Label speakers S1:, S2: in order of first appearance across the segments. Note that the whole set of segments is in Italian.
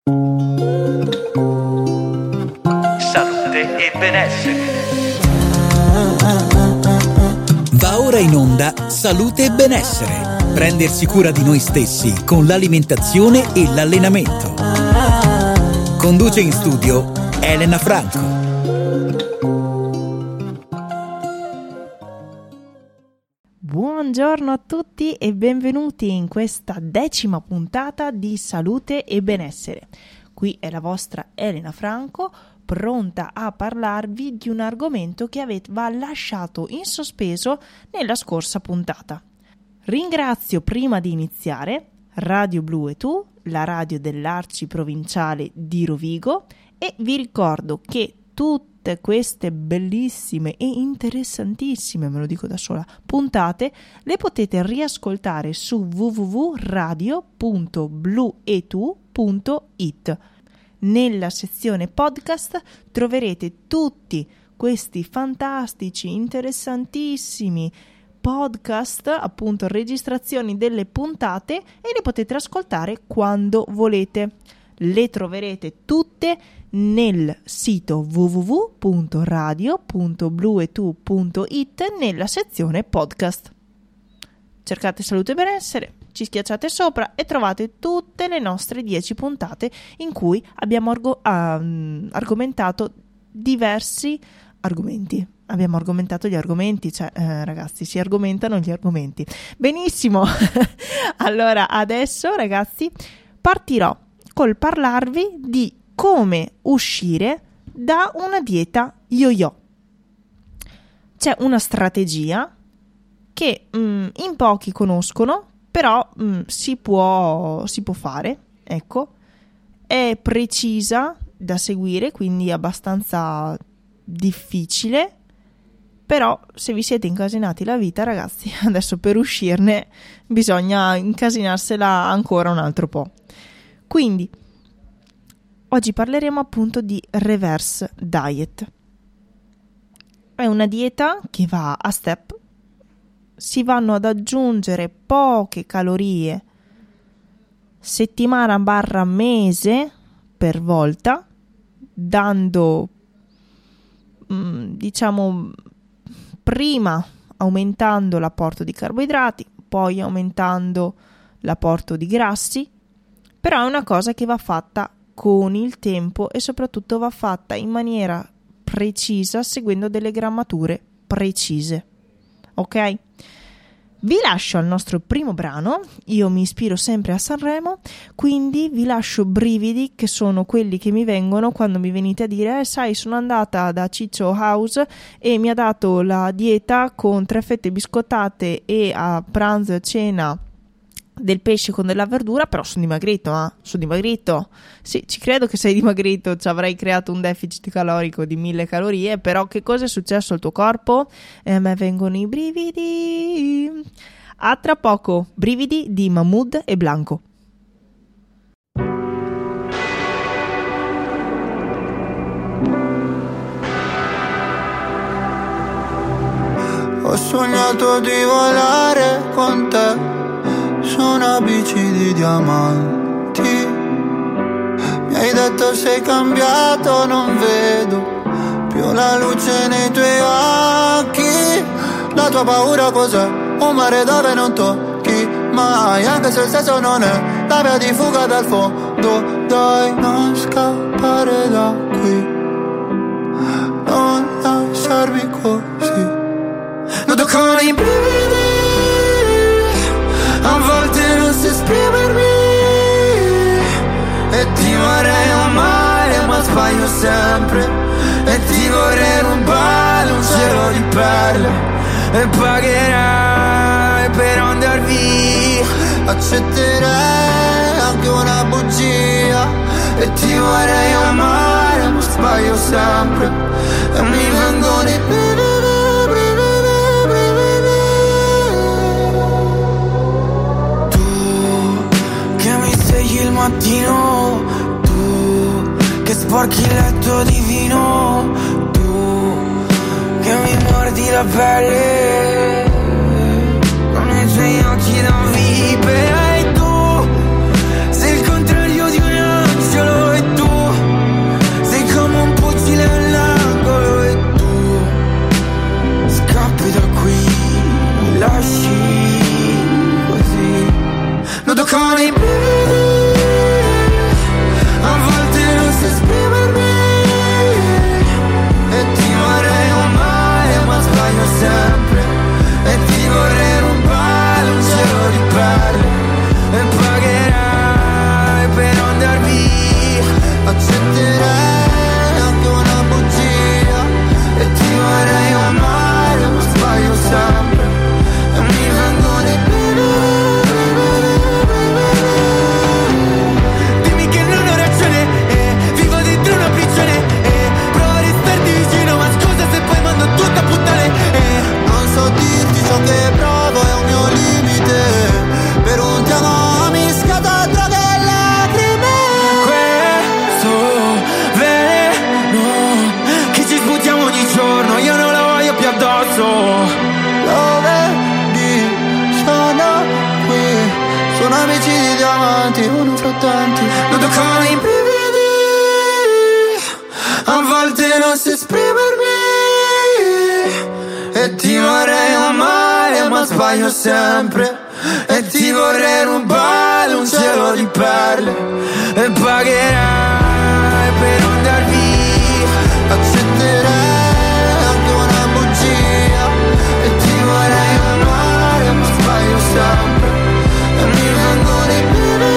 S1: Salute e benessere.
S2: Va ora in onda Salute e benessere. Prendersi cura di noi stessi con l'alimentazione e l'allenamento. Conduce in studio Elena Franco.
S3: Buongiorno a tutti e benvenuti in questa 10ª puntata di Salute e Benessere. Qui è la vostra Elena Franco, pronta a parlarvi di un argomento che aveva lasciato in sospeso nella scorsa puntata. Ringrazio prima di iniziare Radio Blu e Tu, la radio dell'Arciprovinciale di Rovigo, e vi ricordo che tutte queste bellissime e interessantissime, me lo dico da sola, puntate le potete riascoltare su www.radio.bluetu.it. Nella sezione podcast troverete tutti questi fantastici, interessantissimi podcast, appunto registrazioni delle puntate, e le potete ascoltare quando volete. Le troverete tutte nel sito www.radio.bluetu.it nella sezione podcast. Cercate Salute e Benessere, ci schiacciate sopra e trovate tutte le nostre 10 puntate in cui abbiamo argomentato diversi argomenti. Abbiamo argomentato gli argomenti, ragazzi, si argomentano gli argomenti. Benissimo! Allora, adesso, ragazzi, partirò col parlarvi di come uscire da una dieta yo-yo. C'è una strategia che in pochi conoscono, però si può fare, ecco. È precisa da seguire, quindi abbastanza difficile, però se vi siete incasinati la vita, ragazzi, adesso per uscirne bisogna incasinarsela ancora un altro po'. Quindi oggi parleremo appunto di reverse diet. È una dieta che va a step, si vanno ad aggiungere poche calorie settimana/mese per volta, dando prima aumentando l'apporto di carboidrati, poi aumentando l'apporto di grassi, però è una cosa che va fatta con il tempo e soprattutto va fatta in maniera precisa, seguendo delle grammature precise. Ok? Vi lascio al nostro primo brano. Io mi ispiro sempre a Sanremo, quindi vi lascio Brividi, che sono quelli che mi vengono quando mi venite a dire sai, sono andata da Ciccio House e mi ha dato la dieta con 3 fette biscottate e a pranzo e a cena del pesce con della verdura, però sono dimagrito, sono dimagrito. Sì, ci credo che sei dimagrito, ci avrai creato un deficit calorico di 1000 calorie, però che cosa è successo al tuo corpo? A me vengono i brividi. A tra poco, Brividi di Mahmood e Blanco.
S4: Ho sognato di volare con te su una bici di diamanti. Mi hai detto sei cambiato, non vedo più la luce nei tuoi occhi. La tua paura cos'è? Un mare dove non tocchi mai, anche se il senso non è la via di fuga dal fondo. Dai, non scappare da qui, non lasciarmi così. Noto con i brividi, a volte non so esprimermi, e ti vorrei amare ma sbaglio sempre, e ti vorrei rubare un cielo di perle, e pagherai per andar via. Accetterei anche una bugia, e ti vorrei amare ma sbaglio sempre, e mi vengono i brividi. Il mattino, tu che sporchi il letto di vino, tu che mi mordi la pelle con i tuoi occhi da vipe. E tu sei il contrario di un angelo, con i brividi, a volte non so esprimermi, e ti vorrei amare ma sbaglio sempre, e ti vorrei rubare un cielo di perle, e pagherai per andar via, accetterai anche una bugia, e ti vorrei amare ma sbaglio sempre, e mi vengono i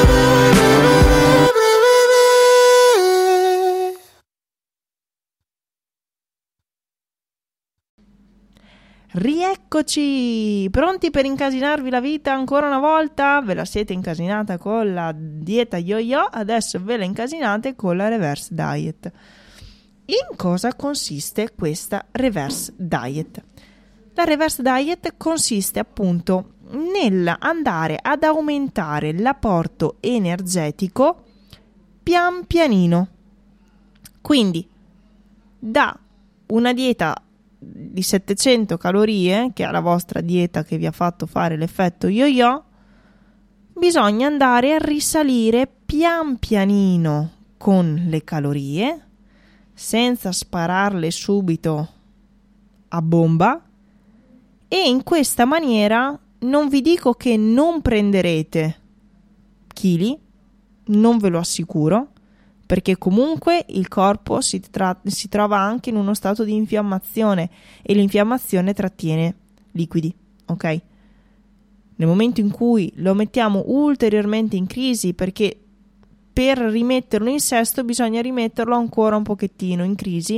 S3: Rieccoci, pronti per incasinarvi la vita ancora una volta? Ve la siete incasinata con la dieta yo-yo, adesso ve la incasinate con la reverse diet. In cosa consiste questa reverse diet? La reverse diet consiste appunto nell'andare ad aumentare l'apporto energetico pian pianino. Quindi da una dieta di 700 calorie, che è la vostra dieta che vi ha fatto fare l'effetto yo-yo, bisogna andare a risalire pian pianino con le calorie, senza spararle subito a bomba, e in questa maniera non vi dico che non prenderete chili, non ve lo assicuro, perché comunque il corpo si trova anche in uno stato di infiammazione e l'infiammazione trattiene liquidi, ok? Nel momento in cui lo mettiamo ulteriormente in crisi, perché per rimetterlo in sesto bisogna rimetterlo ancora un pochettino in crisi,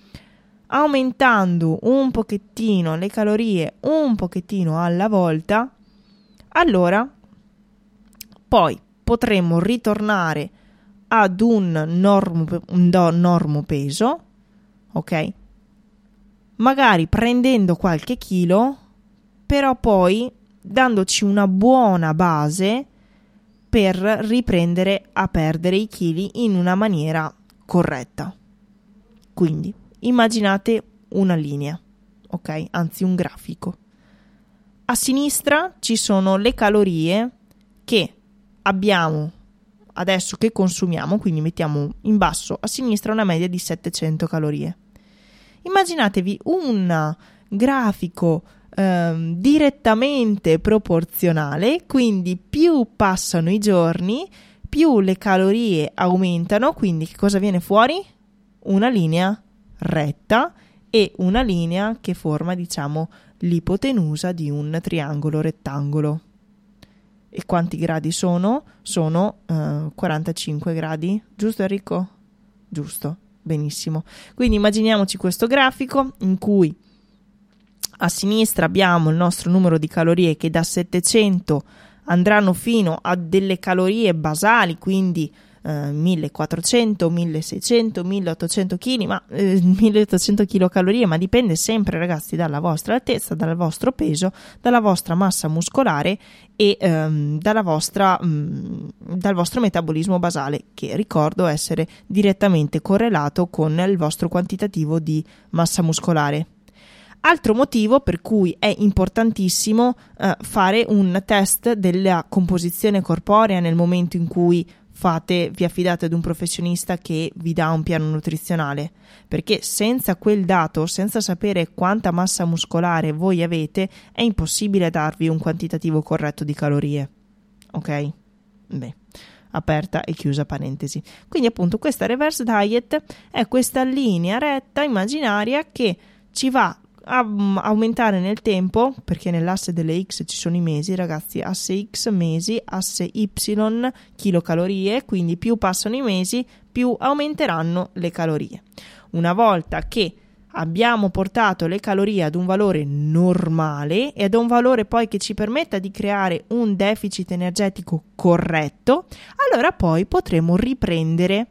S3: aumentando un pochettino le calorie un pochettino alla volta, allora poi potremo ritornare ad un normo peso, ok? Magari prendendo qualche chilo, però poi dandoci una buona base per riprendere a perdere i chili in una maniera corretta. Quindi immaginate una linea, ok? Anzi un grafico. A sinistra ci sono le calorie che abbiamo adesso, che consumiamo, quindi mettiamo in basso a sinistra una media di 700 calorie. Immaginatevi un grafico direttamente proporzionale, quindi più passano i giorni, più le calorie aumentano, quindi che cosa viene fuori? Una linea retta e una linea che forma, diciamo, l'ipotenusa di un triangolo rettangolo. E quanti gradi sono? Sono 45 gradi, giusto Enrico? Giusto, benissimo. Quindi immaginiamoci questo grafico in cui a sinistra abbiamo il nostro numero di calorie che da 700 andranno fino a delle calorie basali, quindi 1400, 1600, 1800 kg, ma 1800 kilocalorie, ma dipende sempre, ragazzi, dalla vostra altezza, dal vostro peso, dalla vostra massa muscolare e dal vostro metabolismo basale, che ricordo essere direttamente correlato con il vostro quantitativo di massa muscolare. Altro motivo per cui è importantissimo fare un test della composizione corporea nel momento in cui vi affidate ad un professionista che vi dà un piano nutrizionale, perché senza quel dato, senza sapere quanta massa muscolare voi avete, è impossibile darvi un quantitativo corretto di calorie, ok? Beh, aperta e chiusa parentesi. Quindi appunto questa reverse diet è questa linea retta immaginaria che ci va a aumentare nel tempo, perché nell'asse delle X ci sono i mesi, ragazzi, asse X mesi, asse Y chilocalorie, quindi più passano i mesi più aumenteranno le calorie. Una volta che abbiamo portato le calorie ad un valore normale e ad un valore poi che ci permetta di creare un deficit energetico corretto, allora poi potremo riprendere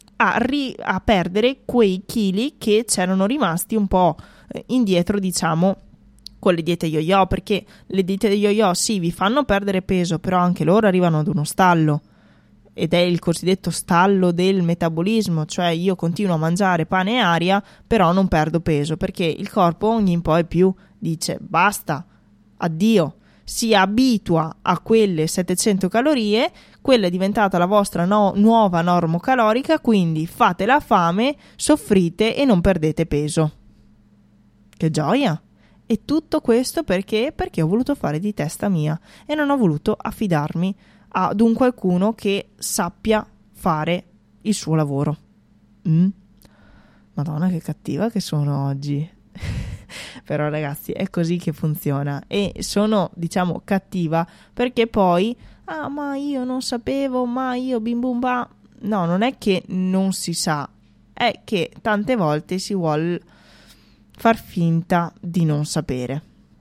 S3: a perdere quei chili che c'erano rimasti un po' indietro, diciamo, con le diete yo-yo, perché le diete yo-yo sì, vi fanno perdere peso, però anche loro arrivano ad uno stallo, ed è il cosiddetto stallo del metabolismo, cioè io continuo a mangiare pane e aria, però non perdo peso, perché il corpo ogni un po' e più dice basta, addio. si abitua a quelle 700 calorie, quella è diventata la vostra nuova normocalorica, quindi fate la fame, soffrite e non perdete peso. Che gioia! E tutto questo perché? Perché ho voluto fare di testa mia e non ho voluto affidarmi ad un qualcuno che sappia fare il suo lavoro. Madonna, che cattiva che sono oggi. Però ragazzi, è così che funziona, e sono, diciamo, cattiva perché poi ma io non sapevo, ma io bim bum ba. No, non è che non si sa, è che tante volte si vuol far finta di non sapere.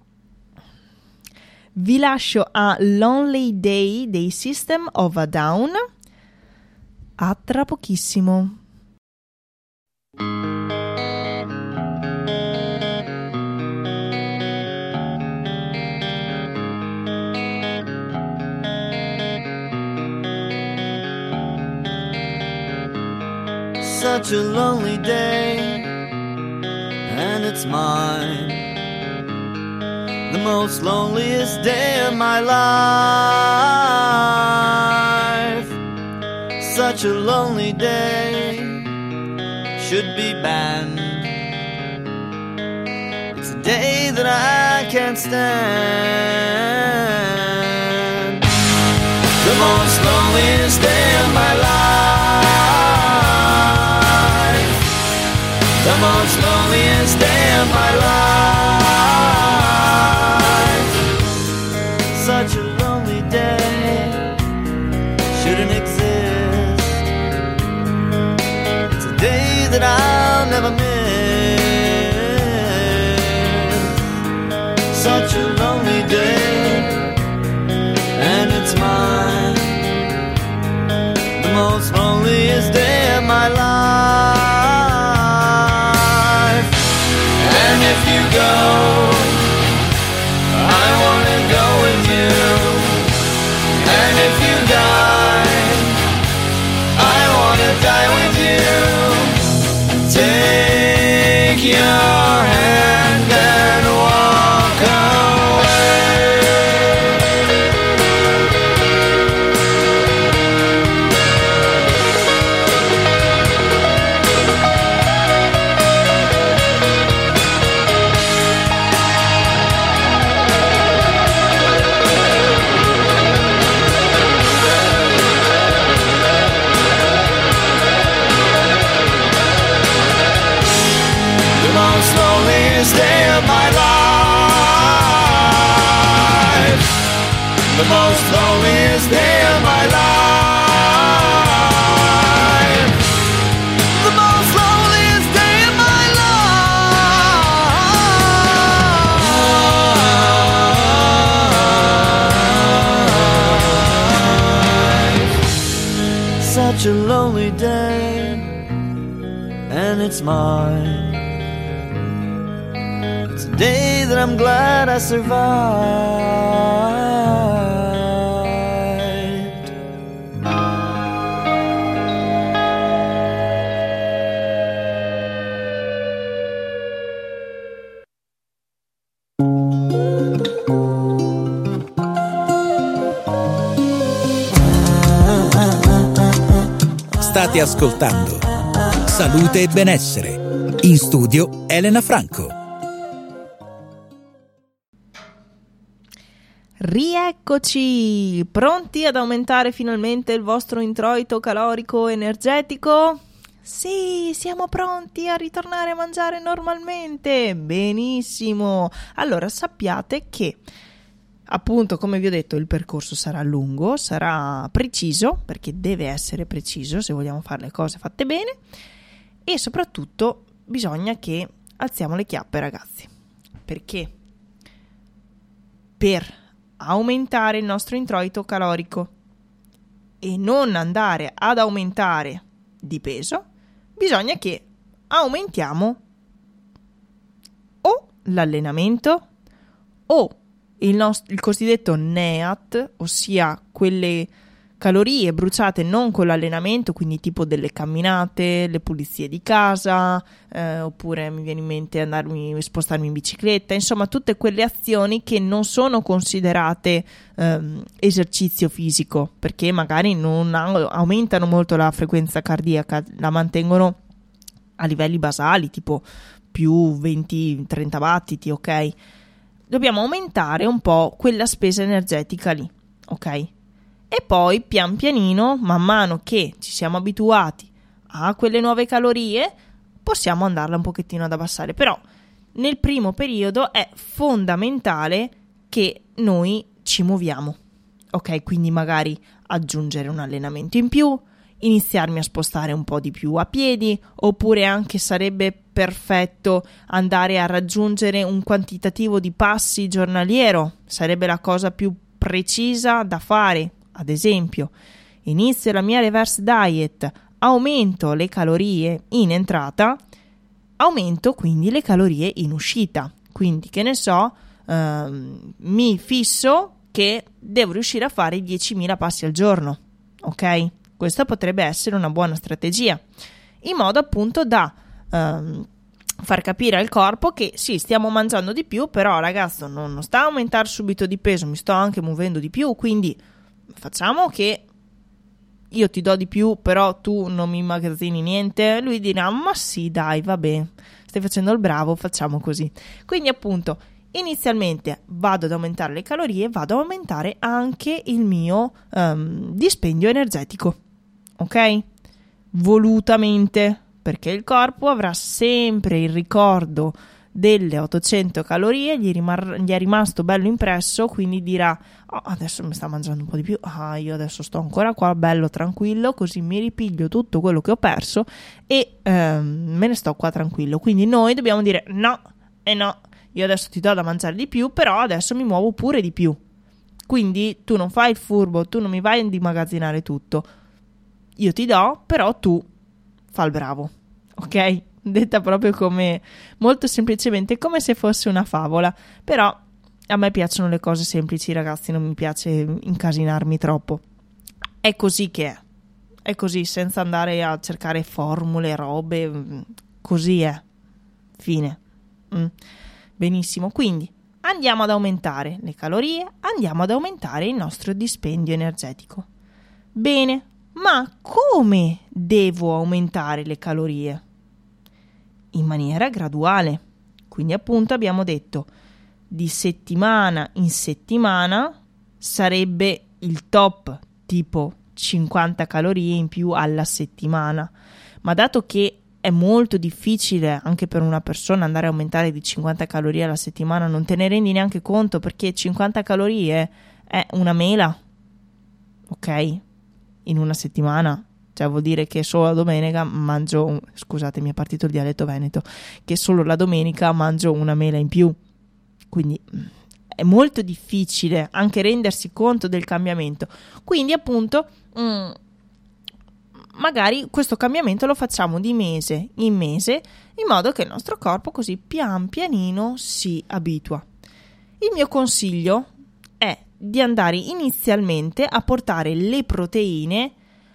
S3: Vi lascio a Lonely Day dei System of a Down. A tra pochissimo.
S4: Such a lonely day, and it's mine, the most loneliest day of my life. Such a lonely day, should be banned. It's a day that I can't stand. The most loneliest day of my life. The most loneliest day of my life. Such a lonely day shouldn't exist. It's a day that I'll never miss. Such a lonely day, and it's mine, the most loneliest day of my life. And if you go, I wanna go with you. And if you die, I wanna die with you. Take your hand and walk away. Day of my life, the most loneliest day of my life, the most loneliest day of my life. Such a lonely day, and it's mine. Day that I'm glad I survived.
S2: State ascoltando Salute e Benessere. In studio Elena Franco.
S3: Rieccoci, pronti ad aumentare finalmente il vostro introito calorico energetico? Sì, siamo pronti a ritornare a mangiare normalmente. Benissimo. Allora sappiate che, appunto, come vi ho detto, il percorso sarà lungo, sarà preciso, perché deve essere preciso se vogliamo fare le cose fatte bene, e soprattutto bisogna che alziamo le chiappe, ragazzi, perché per aumentare il nostro introito calorico e non andare ad aumentare di peso, bisogna che aumentiamo o l'allenamento o il cosiddetto NEAT, ossia quelle calorie bruciate non con l'allenamento, quindi tipo delle camminate, le pulizie di casa, oppure mi viene in mente spostarmi in bicicletta, insomma tutte quelle azioni che non sono considerate esercizio fisico, perché magari non aumentano molto la frequenza cardiaca, la mantengono a livelli basali, tipo più 20-30 battiti, ok? Dobbiamo aumentare un po' quella spesa energetica lì, ok? E poi pian pianino, man mano che ci siamo abituati a quelle nuove calorie, possiamo andarla un pochettino ad abbassare. Però nel primo periodo è fondamentale che noi ci muoviamo, ok? Quindi magari aggiungere un allenamento in più, iniziarmi a spostare un po' di più a piedi, oppure anche sarebbe perfetto andare a raggiungere un quantitativo di passi giornaliero, sarebbe la cosa più precisa da fare. Ad esempio, inizio la mia reverse diet, aumento le calorie in entrata, aumento quindi le calorie in uscita. Quindi, che ne so, mi fisso che devo riuscire a fare 10.000 passi al giorno, ok? Questa potrebbe essere una buona strategia, in modo appunto da far capire al corpo che sì, stiamo mangiando di più, però ragazzo non sta a aumentare subito di peso, mi sto anche muovendo di più, quindi facciamo che io ti do di più, però tu non mi immagazzini niente. Lui dirà, ma sì dai, vabbè, stai facendo il bravo, facciamo così. Quindi appunto inizialmente vado ad aumentare le calorie, vado ad aumentare anche il mio dispendio energetico, ok? Volutamente, perché il corpo avrà sempre il ricordo delle 800 calorie, gli è rimasto bello impresso, quindi dirà, oh, adesso mi sta mangiando un po' di più, io adesso sto ancora qua bello tranquillo, così mi ripiglio tutto quello che ho perso e me ne sto qua tranquillo. Quindi noi dobbiamo dire no, io adesso ti do da mangiare di più, però adesso mi muovo pure di più, quindi tu non fai il furbo, tu non mi vai ad immagazzinare tutto, io ti do, però tu fa il bravo, ok? Detta proprio come, molto semplicemente, come se fosse una favola. Però a me piacciono le cose semplici, ragazzi, non mi piace incasinarmi troppo. È così che è così, senza andare a cercare formule, robe, così è, fine. Benissimo, quindi andiamo ad aumentare le calorie, andiamo ad aumentare il nostro dispendio energetico. Bene, ma come devo aumentare le calorie? In maniera graduale. Quindi appunto abbiamo detto di settimana in settimana sarebbe il top, tipo 50 calorie in più alla settimana, ma dato che è molto difficile anche per una persona andare a aumentare di 50 calorie alla settimana, non te ne rendi neanche conto, perché 50 calorie è una mela, ok? In una settimana. Cioè vuol dire che solo la domenica mangio, scusate mi è partito il dialetto veneto, che solo la domenica mangio una mela in più. Quindi è molto difficile anche rendersi conto del cambiamento. Quindi appunto magari questo cambiamento lo facciamo di mese in mese, in modo che il nostro corpo così pian pianino si abitua. Il mio consiglio è di andare inizialmente a portare le proteine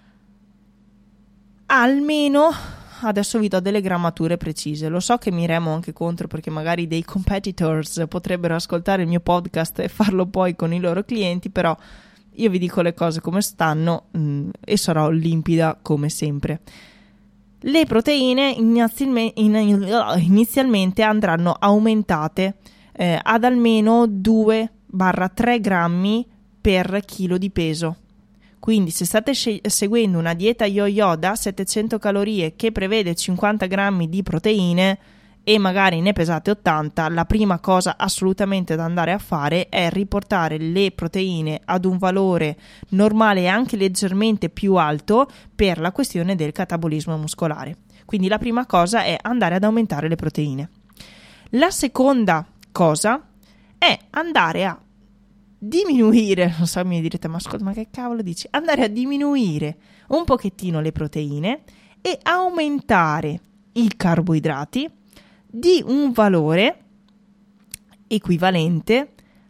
S3: almeno, adesso vi do delle grammature precise, lo so che mi remo anche contro perché magari dei competitors potrebbero ascoltare il mio podcast e farlo poi con i loro clienti, però io vi dico le cose come stanno e sarò limpida come sempre. Le proteine inizialmente andranno aumentate ad almeno 2-3 grammi per chilo di peso. Quindi se state seguendo una dieta yo-yo da 700 calorie che prevede 50 grammi di proteine e magari ne pesate 80, la prima cosa assolutamente da andare a fare è riportare le proteine ad un valore normale e anche leggermente più alto per la questione del catabolismo muscolare. Quindi la prima cosa è andare ad aumentare le proteine. La seconda cosa è andare a diminuire, non so, mi direte, ma ascolta, ma che cavolo dici? Andare a diminuire un pochettino le proteine e aumentare i carboidrati di un valore equivalente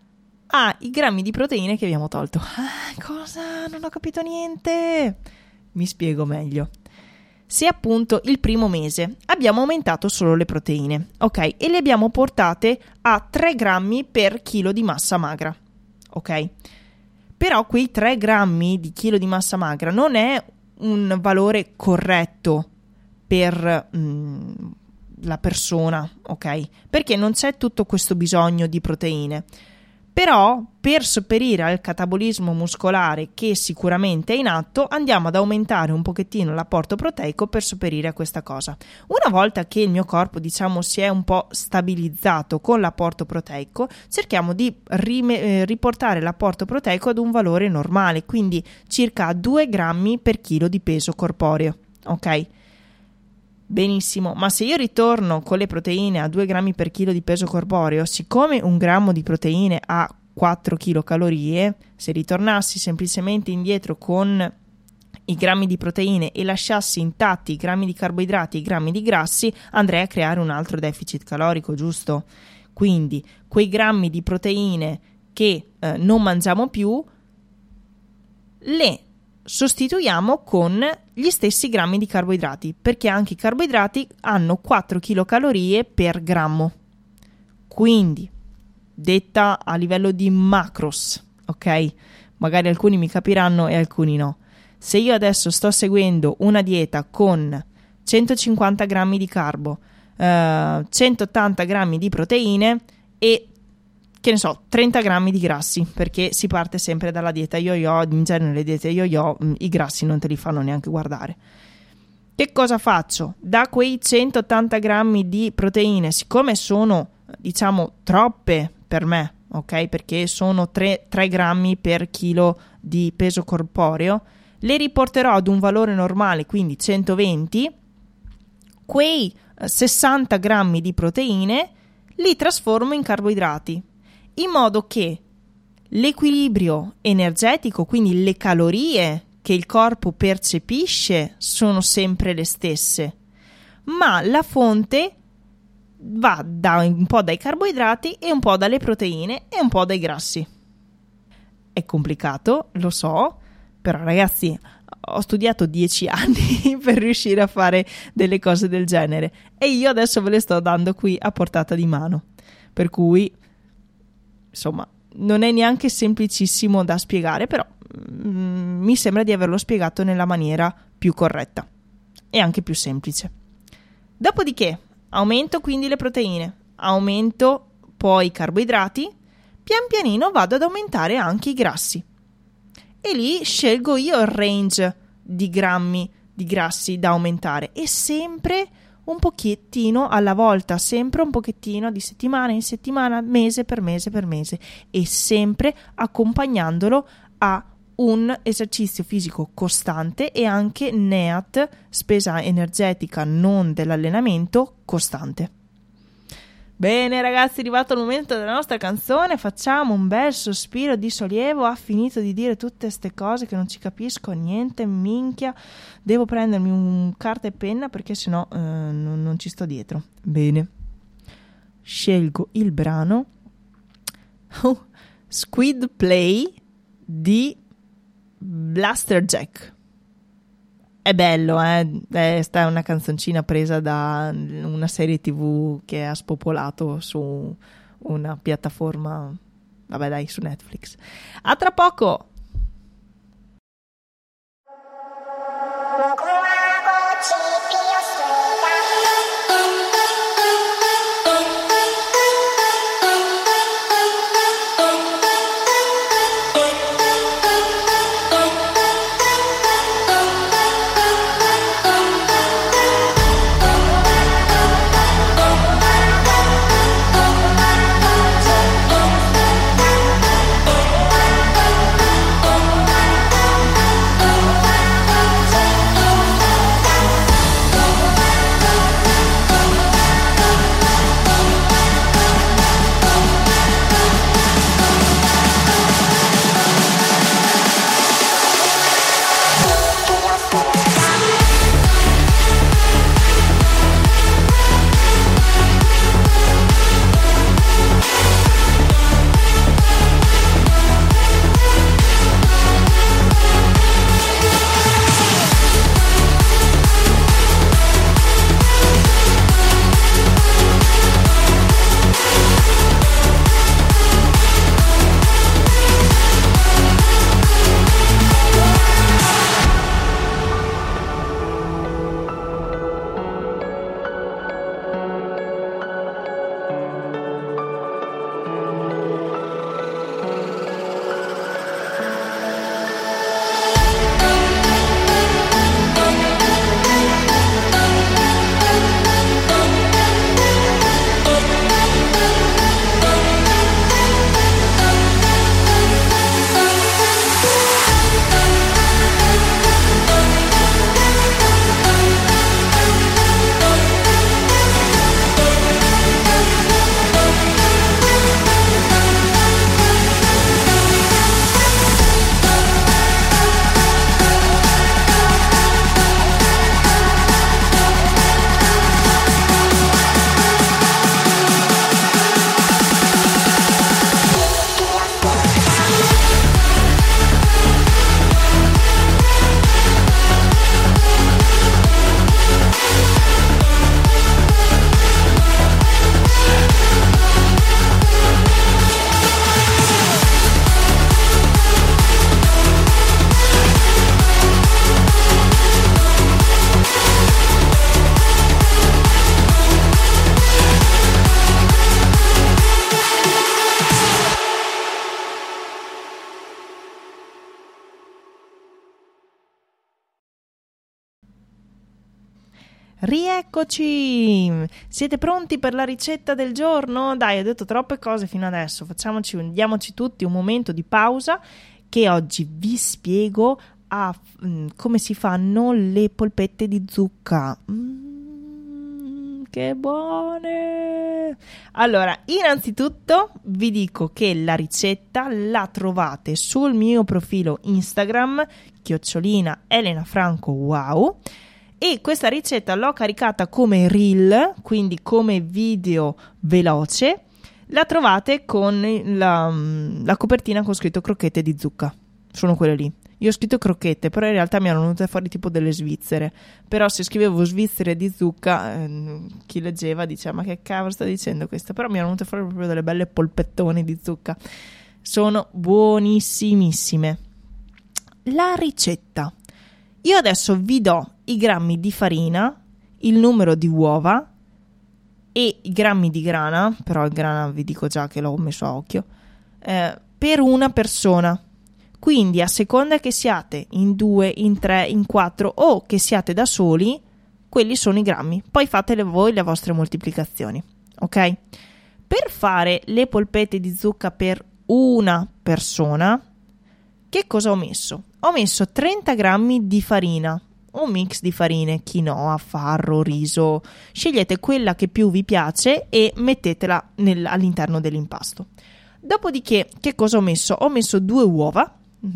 S3: ai grammi di proteine che abbiamo tolto. Cosa? Non ho capito niente. Mi spiego meglio. Se appunto il primo mese abbiamo aumentato solo le proteine, ok? E le abbiamo portate a 3 grammi per chilo di massa magra, ok? Però quei 3 grammi di chilo di massa magra non è un valore corretto per la persona, ok? Perché non c'è tutto questo bisogno di proteine. Però per sopperire al catabolismo muscolare che sicuramente è in atto, andiamo ad aumentare un pochettino l'apporto proteico per sopperire a questa cosa. Una volta che il mio corpo, diciamo, si è un po' stabilizzato con l'apporto proteico, cerchiamo di riportare l'apporto proteico ad un valore normale, quindi circa 2 grammi per chilo di peso corporeo, ok? Benissimo, ma se io ritorno con le proteine a 2 grammi per chilo di peso corporeo, siccome 1 grammo di proteine ha 4 kcal, se ritornassi semplicemente indietro con i grammi di proteine e lasciassi intatti i grammi di carboidrati e i grammi di grassi, andrei a creare un altro deficit calorico, giusto? Quindi quei grammi di proteine che non mangiamo più, le sostituiamo con gli stessi grammi di carboidrati, perché anche i carboidrati hanno 4 kcal per grammo. Quindi, detta a livello di macros, ok? Magari alcuni mi capiranno e alcuni no. Se io adesso sto seguendo una dieta con 150 grammi di carbo, 180 grammi di proteine e che ne so, 30 grammi di grassi, perché si parte sempre dalla dieta yo-yo, in genere le diete yo-yo, i grassi non te li fanno neanche guardare. Che cosa faccio? Da quei 180 grammi di proteine, siccome sono, diciamo, troppe per me, ok? Perché sono 3 grammi per chilo di peso corporeo, le riporterò ad un valore normale, quindi 120, quei 60 grammi di proteine li trasformo in carboidrati, in modo che l'equilibrio energetico, quindi le calorie che il corpo percepisce, sono sempre le stesse, ma la fonte va un po' dai carboidrati e un po' dalle proteine e un po' dai grassi. È complicato, lo so, però ragazzi, ho studiato 10 anni per riuscire a fare delle cose del genere e io adesso ve le sto dando qui a portata di mano, per cui insomma non è neanche semplicissimo da spiegare, però mi sembra di averlo spiegato nella maniera più corretta e anche più semplice. Dopodiché aumento quindi le proteine, aumento poi i carboidrati, pian pianino vado ad aumentare anche i grassi e lì scelgo io il range di grammi di grassi da aumentare e sempre un pochettino alla volta, sempre un pochettino di settimana in settimana, mese per mese per mese, e sempre accompagnandolo a un esercizio fisico costante e anche NEAT, spesa energetica non dell'allenamento, costante. Bene ragazzi, è arrivato il momento della nostra canzone, facciamo un bel sospiro di sollievo. Ha finito di dire tutte ste cose che non ci capisco niente, minchia, devo prendermi un carta e penna perché sennò non ci sto dietro. Bene, scelgo il brano Squid Play di Blasterjack. È bello, Sta è una canzoncina presa da una serie TV che ha spopolato su una piattaforma, vabbè dai, su Netflix. A tra poco! Rieccoci! Siete pronti per la ricetta del giorno? Dai, ho detto troppe cose fino adesso, diamoci tutti un momento di pausa, che oggi vi spiego come si fanno le polpette di zucca. Che buone! Allora, innanzitutto vi dico che la ricetta la trovate sul mio profilo Instagram @ElenaFrancoWow, e questa ricetta l'ho caricata come reel, quindi come video veloce. La trovate con la copertina con scritto crocchette di zucca. Sono quelle lì. Io ho scritto crocchette, però in realtà mi erano venute fuori tipo delle svizzere. Però se scrivevo svizzere di zucca, chi leggeva diceva: ma che cavolo sta dicendo questa? Però mi erano venute fuori proprio delle belle polpettone di zucca. Sono buonissimissime. La ricetta. Io adesso vi do i grammi di farina, il numero di uova e i grammi di grana, però il grana vi dico già che l'ho messo a occhio, per una persona. Quindi a seconda che siate in 2, in 3, in 4 o che siate da soli, quelli sono i grammi. Poi fatele voi le vostre moltiplicazioni, ok? Per fare le polpette di zucca per una persona, che cosa ho messo? Ho messo 30 grammi di farina, un mix di farine, quinoa, farro, riso. Scegliete quella che più vi piace e mettetela all'interno dell'impasto. Dopodiché, che cosa ho messo? Ho messo 2 uova,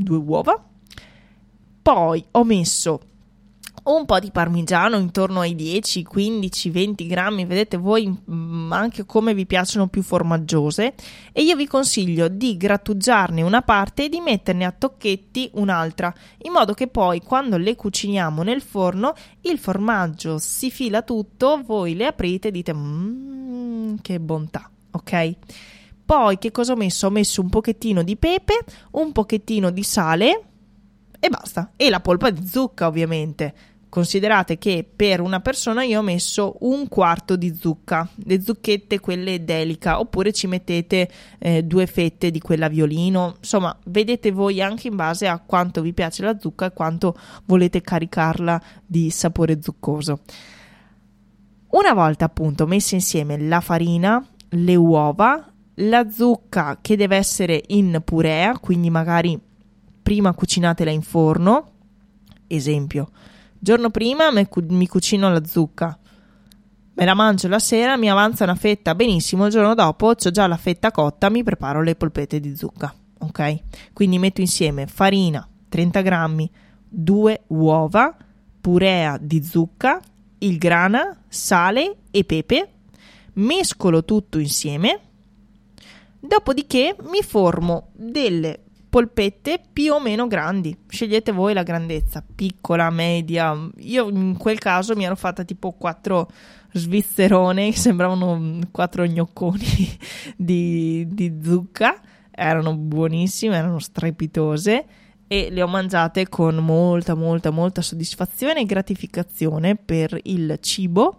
S3: poi ho messo un po' di parmigiano, intorno ai 10, 15, 20 grammi, vedete voi anche come vi piacciono più formaggiose, e io vi consiglio di grattugiarne una parte e di metterne a tocchetti un'altra, in modo che poi quando le cuciniamo nel forno il formaggio si fila tutto, voi le aprite e dite che bontà, ok? Poi che cosa ho messo? Ho messo un pochettino di pepe, un pochettino di sale e basta, e la polpa di zucca ovviamente. Considerate che per una persona io ho messo 1/4 di zucca, le zucchette quelle delica, oppure ci mettete 2 fette di quella violino, insomma vedete voi anche in base a quanto vi piace la zucca e quanto volete caricarla di sapore zuccoso. Una volta appunto messe insieme la farina, le uova, la zucca che deve essere in purea, quindi magari prima cucinatela in forno, esempio, giorno prima mi cucino la zucca, me la mangio la sera, mi avanza una fetta, benissimo, il giorno dopo c'ho già la fetta cotta, mi preparo le polpette di zucca, ok? Quindi metto insieme farina 30 grammi, 2 uova, purea di zucca, il grana, sale e pepe, mescolo tutto insieme, dopodiché mi formo delle polpette più o meno grandi, scegliete voi la grandezza, piccola, media. Io in quel caso mi ero fatta tipo 4 svizzerone che sembravano 4 gnocconi di zucca, erano buonissime, erano strepitose e le ho mangiate con molta soddisfazione e gratificazione per il cibo.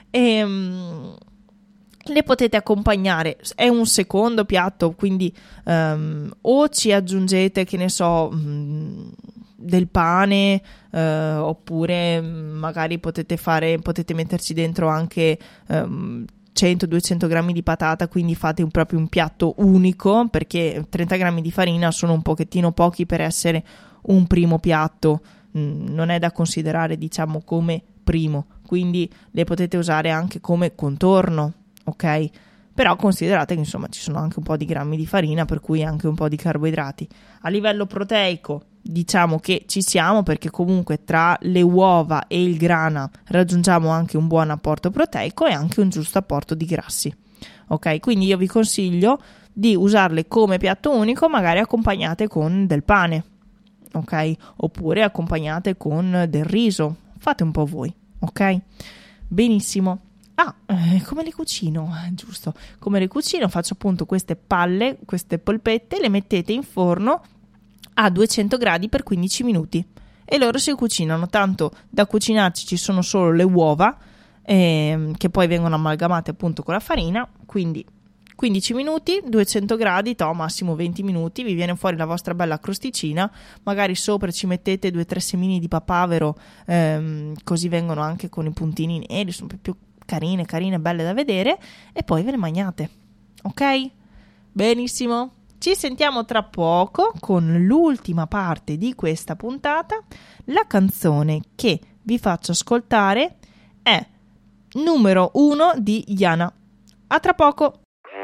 S3: Le potete accompagnare, è un secondo piatto, quindi o ci aggiungete, che ne so, del pane, oppure magari potete metterci dentro anche 100-200 grammi di patata, quindi fate proprio un piatto unico, perché 30 grammi di farina sono un pochettino pochi per essere un primo piatto, non è da considerare diciamo come primo, quindi le potete usare anche come contorno. Ok, però considerate che insomma ci sono anche un po' di grammi di farina, per cui anche un po' di carboidrati. A livello proteico diciamo che ci siamo, perché comunque tra le uova e il grana raggiungiamo anche un buon apporto proteico e anche un giusto apporto di grassi. Ok, quindi io vi consiglio di usarle come piatto unico, magari accompagnate con del pane, ok, oppure accompagnate con del riso, fate un po' voi, ok? Benissimo. Come le cucino? Giusto, come le cucino? Faccio appunto queste polpette, le mettete in forno a 200 gradi per 15 minuti e loro si cucinano, tanto da cucinarci ci sono solo le uova che poi vengono amalgamate appunto con la farina, quindi 15 minuti, 200 gradi, massimo 20 minuti, vi viene fuori la vostra bella crosticina, magari sopra ci mettete 2-3 semini di papavero, così vengono anche con i puntini neri, sono più carine, belle da vedere, e poi ve le mangiate, ok? Benissimo, ci sentiamo tra poco con l'ultima parte di questa puntata. La canzone che vi faccio ascoltare è Numero 1 di Yana. A tra poco.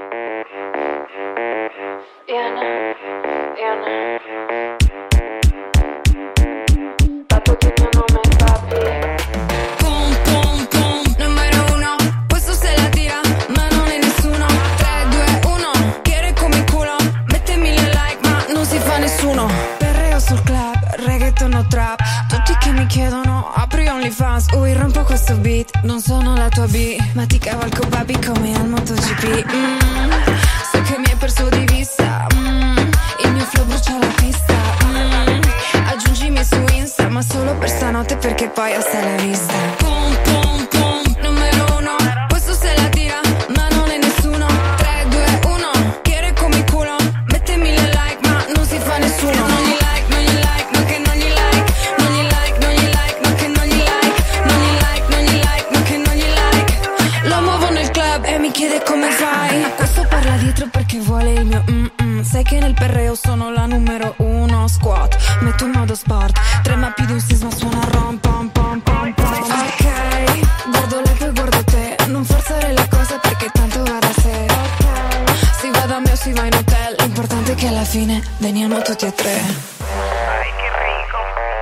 S5: Pum pum pum, numero 1, questo se la tira, ma non è nessuno. 3, 2, 1, quiere con mi culo, mette 1000 like ma non si fa nessuno. Perreo sul club, reggaeton o trap, tutti che mi chiedono apri OnlyFans, rompo questo beat, non sono la tua B, ma ti cavalco papi come al MotoGP. So che mi hai perso di vista, il mio flow brucia la pista, aggiungimi su Insta, ma solo per stanotte perché poi hasta la vista. Pum pum pum, numero 1, questo se la tira, ma non è nessuno. 3, 2, 1, quiere con mi culo, mette 1000 like ma non si fa nessuno. Non gli like, non gli like, no che non gli like, non gli like, non gli like, no che non gli like, non gli like, non gli like, no che non gli like. Lo muovo nel club e mi chiede come fai, questo parla dietro perché vuole il mio sai che nel perreo sono la numero 1. Squat, metto in modo sport, trema più di un sisma, suona rom pom pom pom pom. Ok, guardo lei poi guardo te, non forzare le cose perché tanto va da sé. Si va da me o si va in hotel, l'importante è che alla fine veniamo tutti e tre.
S1: Ay, qué rico.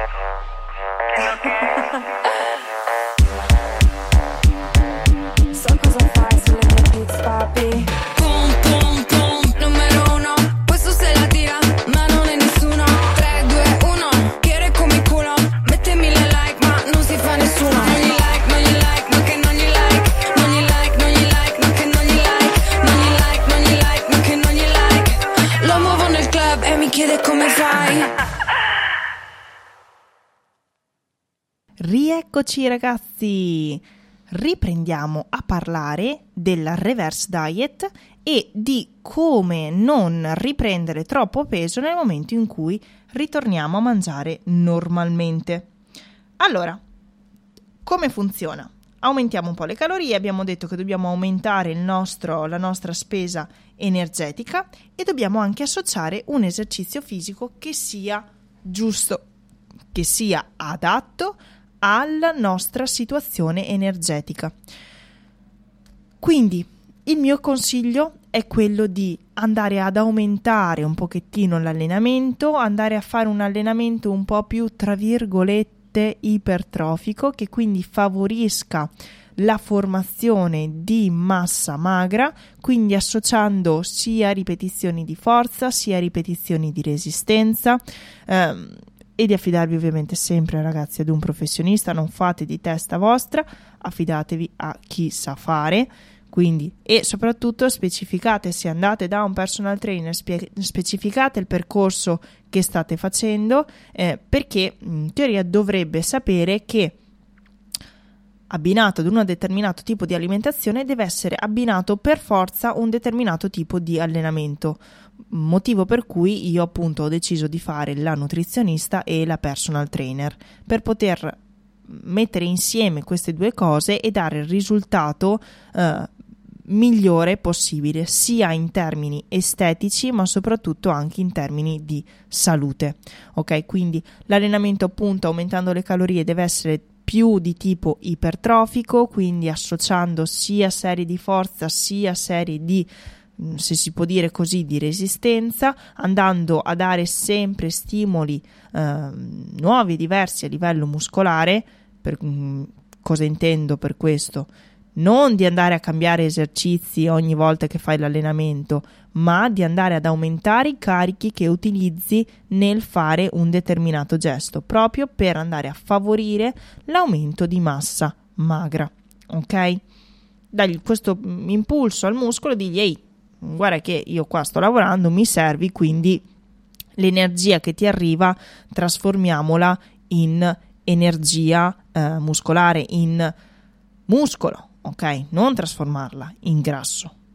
S5: So cosa fai sulle mie beats, papi. Pum pum pum, numero 1, questo se la tira, ma non è nessuno. 3, 2, 1, quiere con mi culo, mette 1000 like ma non si fa nessuno. Non gli like, non gli like, no che non gli like, non gli like, non gli like, no che non gli like, non gli like, non gli like, no che non gli like. Lo muovo nel club e mi chiede come fai.
S3: Rieccoci ragazzi, riprendiamo a parlare della reverse diet e di come non riprendere troppo peso nel momento in cui ritorniamo a mangiare normalmente. Allora, come funziona? Aumentiamo un po' le calorie, abbiamo detto che dobbiamo aumentare la nostra spesa energetica e dobbiamo anche associare un esercizio fisico che sia giusto, che sia adatto alla nostra situazione energetica. Quindi il mio consiglio è quello di andare ad aumentare un pochettino l'allenamento, andare a fare un allenamento un po' più tra virgolette ipertrofico, che quindi favorisca la formazione di massa magra, quindi associando sia ripetizioni di forza sia ripetizioni di resistenza, e di affidarvi ovviamente sempre ragazzi ad un professionista, non fate di testa vostra, affidatevi a chi sa fare. Quindi, e soprattutto specificate, se andate da un personal trainer, specificate il percorso che state facendo, perché in teoria dovrebbe sapere che abbinato ad un determinato tipo di alimentazione deve essere abbinato per forza un determinato tipo di allenamento, motivo per cui io appunto ho deciso di fare la nutrizionista e la personal trainer, per poter mettere insieme queste due cose e dare il risultato migliore possibile, sia in termini estetici ma soprattutto anche in termini di salute. Ok, quindi l'allenamento appunto aumentando le calorie deve essere più di tipo ipertrofico, quindi associando sia serie di forza sia serie di, se si può dire così, di resistenza, andando a dare sempre stimoli nuovi e diversi a livello muscolare. Cosa intendo per questo? Non di andare a cambiare esercizi ogni volta che fai l'allenamento, ma di andare ad aumentare i carichi che utilizzi nel fare un determinato gesto, proprio per andare a favorire l'aumento di massa magra. Ok? Dagli questo impulso al muscolo, digli: ehi, guarda che io qua sto lavorando, mi servi, quindi l'energia che ti arriva trasformiamola in energia muscolare, in muscolo. Ok, non trasformarla in grasso,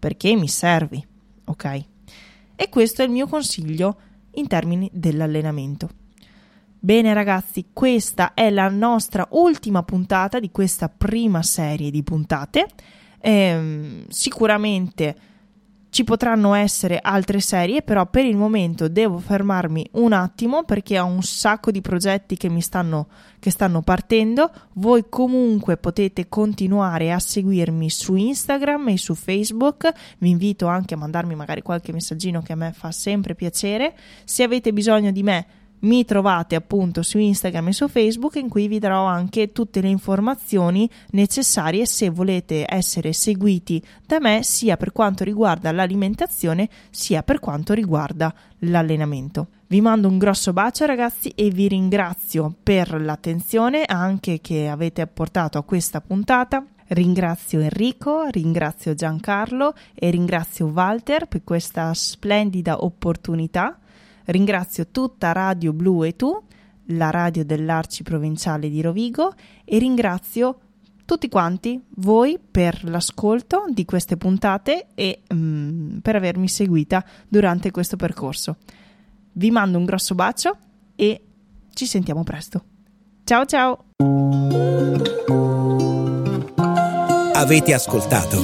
S3: perché mi servi, ok? E questo è il mio consiglio in termini dell'allenamento. Bene ragazzi, questa è la nostra ultima puntata di questa prima serie di puntate. Sicuramente ci potranno essere altre serie, però per il momento devo fermarmi un attimo perché ho un sacco di progetti che stanno partendo. Voi comunque potete continuare a seguirmi su Instagram e su Facebook. Vi invito anche a mandarmi magari qualche messaggino, che a me fa sempre piacere. Se avete bisogno di me, mi trovate appunto su Instagram e su Facebook, in cui vi darò anche tutte le informazioni necessarie se volete essere seguiti da me, sia per quanto riguarda l'alimentazione sia per quanto riguarda l'allenamento. Vi mando un grosso bacio ragazzi e vi ringrazio per l'attenzione anche che avete apportato a questa puntata. Ringrazio Enrico, ringrazio Giancarlo e ringrazio Walter per questa splendida opportunità. Ringrazio tutta Radio Blu e Tu, la radio dell'Arci Provinciale di Rovigo, e ringrazio tutti quanti voi per l'ascolto di queste puntate e per avermi seguita durante questo percorso. Vi mando un grosso bacio e ci sentiamo presto. Ciao ciao!
S2: Avete ascoltato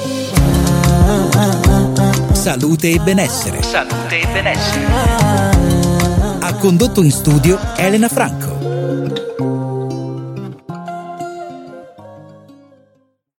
S2: Salute e Benessere. Salute e Benessere. Ha condotto in studio Elena Franco.